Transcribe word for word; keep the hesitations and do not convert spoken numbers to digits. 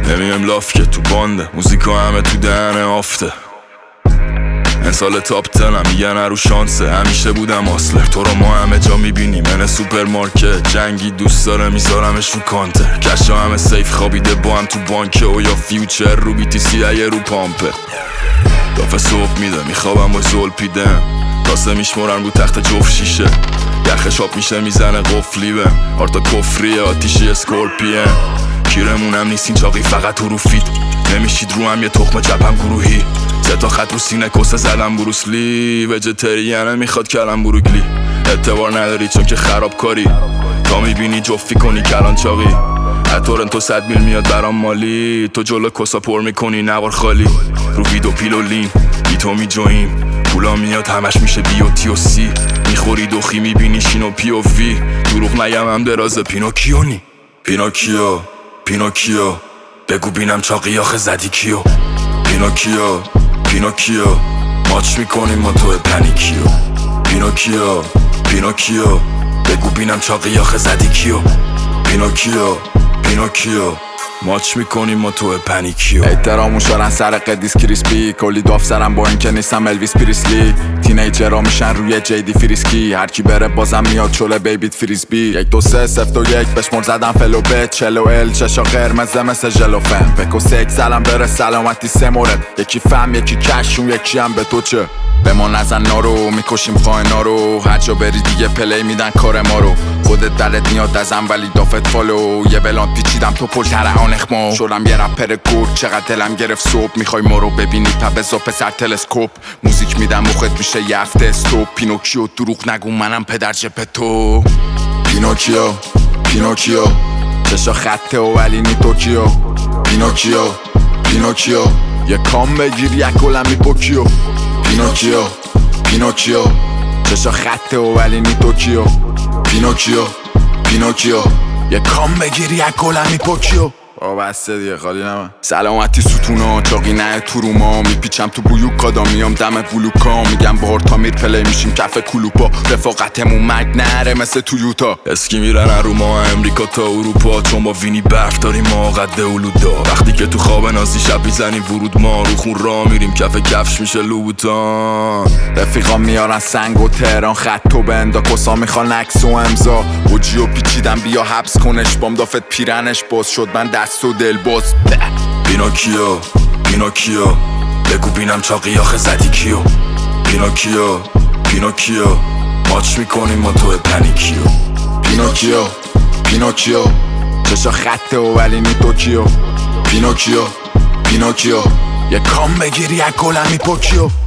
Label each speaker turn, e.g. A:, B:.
A: نمیم لاف که تو بانده، موزیکا همه تو دهنه آفته. این سال تاپ تنم میگن رو شانسه، همیشه بودم اصله. تو رو ما همه جا میبینیم من سوپرمارکت، جنگی دوست داره میذارمش رو کانتر. کشا همه سیف خوابیده با هم تو بانکه، و یا فیوچر رو بی تی سی اگه رو پامپه. دافه صبح میده میخوابم با زول پیدم، تاسه میشمارن رو تخت جفت شیشه. یخش آب میشه میزنه قفلی بم، آرتا کفریه آتیشی اسکورپیه. کیرمونم نیستین چاقی فقط تو رو فید، نمیشید رو هم یه تخم چپم گروهی. سه تا خط رو سینه کسه زدم بروسلی، وجتریانه میخواد کلم بروگلی. اعتبار نداری چون که خراب کاری، تا میبینی جفی کنی کلان چاقی. اتورن تو صد میل میاد برام مالی، تو جلو کسا پر میکنی نوار خالی. رو ویدو پیلولین بی تو میجویم، پولا میاد همش میشه بیوتی و سی. میخوری دوخی میبینی شینو پی و وی، دروغ نگم هم دراز پینوکیونی. پینوکیو پینوکیو بگو بینم چاقی آخه زدی کیو. پینوکیو پینوکیو ماچ میکنیم ما تو پنیکیو. پینوکیو پینوکیو بگو بینم چاقی آخه زدی کیو. پینوکیو پینوکیو ماچ میکنیم ما تو پنیکیو. احترامون شارن سر قدیس کریسپی، کلی داف سرم با اینکه نیستم الویس پریسلی. تینیجرها میشن روی جیدی فریسکی، هرکی بره بازم میاد چوله بیبیت فریسبی. یک دو سه سفت و یک بشمر زدم فلو بت، چلو ال چشا قرمزه مثل جلو فم. بکو سک سلام بره سلامتی سه مورد، یکی فهم یکی کشون یکی هم به تو چه. به ما نزن نارو میکشیم خائنا رو، هر جا بری دیگه پلی میدن کار ما رو. خودت دلت میاد ازم ولی دافت فالو، یه بلان پیچیدم تو پل ترهان اخمو. شدم یه رپر گرد چقدر دلم گرفت صبح، میخوای ما رو ببینی تا بزا پسر تلسکوپ. موزیک میدم مخت میشه یه هفته استوب. پینوکیو دروغ نگو منم پدر جپتو. پینوکیو پینوکیو چشا خطه و ولی نی توکیو. پینوکیو پینوکیو یه کام بگیر یک گلم میپوکیو. پینوکیو پینوکیو چشا خطه و ولی نی توکیو. پینوکیو پینوکیو یه کام بگیر یک گلم میپوکیو. با بسته دیگه خالی نمه. سلامتی ستونا چاقی نه تو روما، میپیچم تو بیوکادا میام دم بلوکا. میگم بار تا میر پلی میشیم کف کلوپا، رفاقتمون مرگ نره مثل تویوتا. اسکی میرن رو ما امریکا تا اروپا، چون با وینی برف داریم ما قد اولودا. وقتی که تو خواب نازی شب میزنیم ورود ما، رو خون را میریم کف کفش میشه لوبوتان. رفیقا میارن سنگ و تهران خط و بندا، کسا میخوان عکس و امضا. اوجیو پیچیدم بیا حبس کنش، بام دافت پیرنش باز شد من دست و دل باز. پینوکیو پینوکیو بگو بینم چاقی آخه زدی کیو. پینوکیو پینوکیو ماچ میکنیم ما تو پنیکیو. پینوکیو پینوکیو چشا خطه و ولی نی توکیو. پینوکیو پینوکیو یه کام بگیری یک گلم میپوکیو.